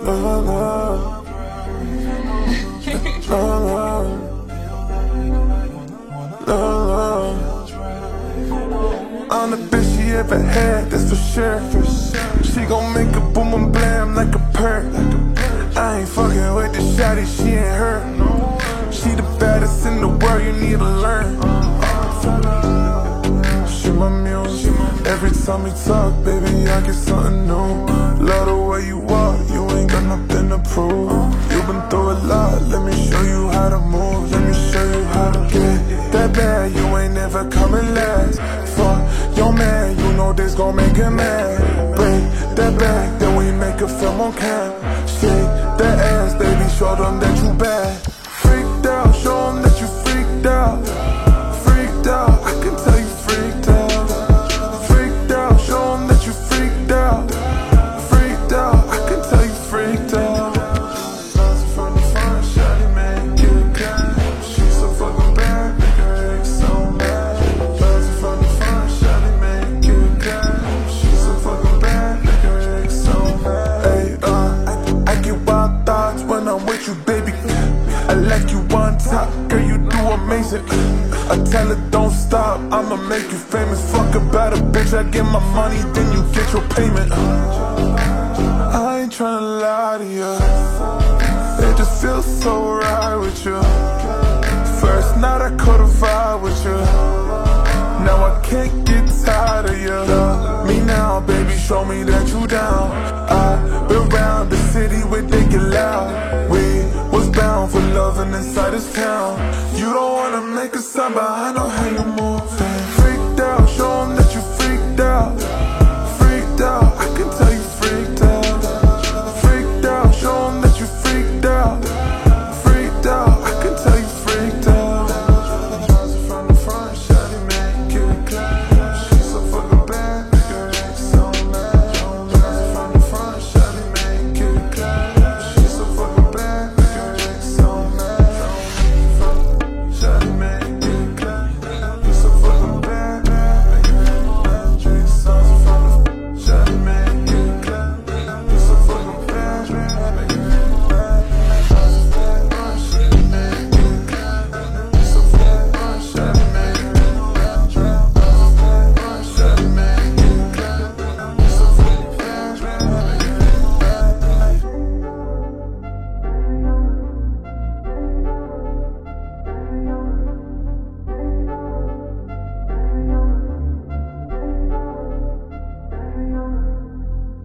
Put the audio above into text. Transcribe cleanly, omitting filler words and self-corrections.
I'm the best she ever had, that's for sure. She gon' make a boom and blam like a perk. I ain't fucking with the shawty, she ain't her. She the baddest in the world, you need to learn. She my muse. Every time we talk, baby, I get something new. Love the way you walk, you ain't got nothing to prove. You been through a lot, let me show you how to move. Let me show you how to get that bad, you ain't never coming last. Fuck your man, you know this gon' make him mad. Bring that back, then we make a film on cam. Shake that ass, baby, show them that you bad. Freaked out, show them that you freaked out. Freaked out, I can tell you freaked out. Freaked out, show them that you freaked out. Freaked out, I can tell you freaked out. Bouncing from the front, shawty make it clap. She's so fucking bad, make her act so mad. Bouncing from the front, shawty make it clap. She's so fucking bad, make her act so mad. Hey, I get wild thoughts when I'm with you, baby. I like you on top, girl, you do amazing. I tell her don't stop, I'ma make you famous. Fuck about a bitch, I get my money, then you get your payment. I ain't tryna lie to you, it just feels so right with you. First night I caught a vibe with you, now I can't get tired of you. Love me now, baby, show me that you down. I've been around the city where they get loud. We was bound for loving inside this town. You don't wanna make a sound, but I know how you move.